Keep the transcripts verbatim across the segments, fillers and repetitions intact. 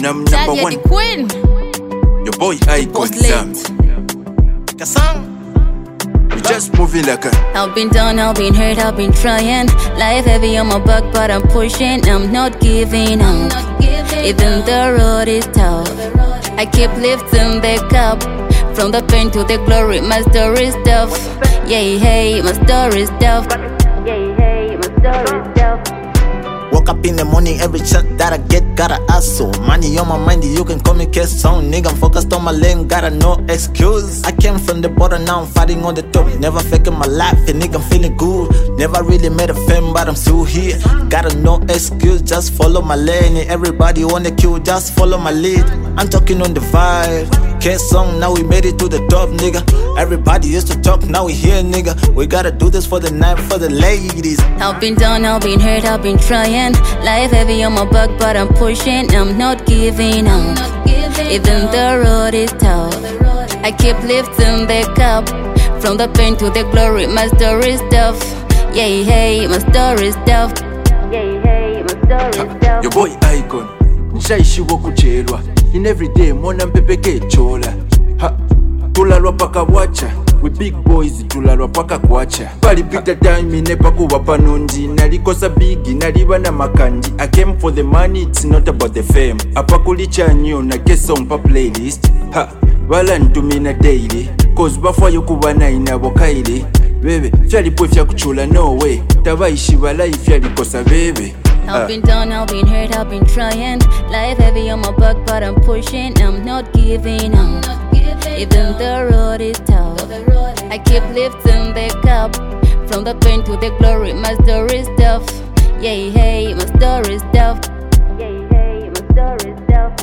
and I'm number one. The queen. Your boy Icon Sam. Kasang. We just moving like a. I've been down, I've been hurt, I've been trying. Life heavy on my back, but I'm pushing. I'm not giving up. Even the road is tough, I keep lifting back up. From the pain to the glory, my story's tough. Yeah, hey, my story's tough. Yeah, hey, my story's tough. Woke up in the morning, every shot that I get, gotta hustle. Money on my mind, you can call me K-Song. Nigga, I'm focused on my lane, gotta no excuse. I came from the bottom, now I'm fighting on the top. Never faking my life, and nigga, I'm feeling good. Never really made a fame, but I'm still here. Gotta no excuse, just follow my lane. Everybody wanna kill, just follow my lead. I'm talking on the vibe. K-Song, now we made it to the top, nigga. Everybody used to talk, now we here, nigga. We gotta do this for the night, for the ladies. I've been down, I've been hurt, I've been trying. Life heavy on my back, but I'm pushing. I'm not giving up. Even the road is tough, I keep lifting back up. From the pain to the glory, my story's tough. Yeah, hey, my story's tough. Yeah, hey, my story's tough. Your boy Icon. Nshaishiwo kuchelwa. In every day, mona mpepeke chola. Ha, tulalwa paka wacha. We big boys, tulalwa paka kwacha. Pali big the time, inepa kuwa panundi. Nalikosa bigi, naliba na makandi. I came for the money, it's not about the fame. Apakulicha nyo na K-Song pa playlist. Ha, wala ntumina daily. Cause before you kubana inabo kaili. Bebe, fyali po fya kuchula, no way. Tawaishi wala ifyali kosa bebe. I've been down, I've been hurt, I've been trying. Life heavy on my back, but I'm pushing. I'm not giving up. Even the road is tough, I keep lifting back up. From the pain to the glory, my story's tough. Yeah, hey, my story's tough. Yeah, hey, my story's tough.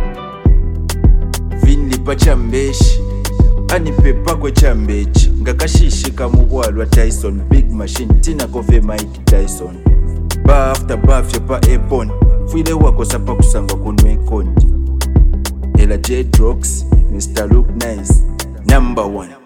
Vinli pa chambeshi, anipepa kwe chambechi. Ngakashishi kamubwalwa Tyson. Big machine, tina kove Mike Tyson. Bar after bar fyepa epon. Fwile wako sapa kusangwa kunwe kondi. Ela J Drox, Mister Look Nice, number one.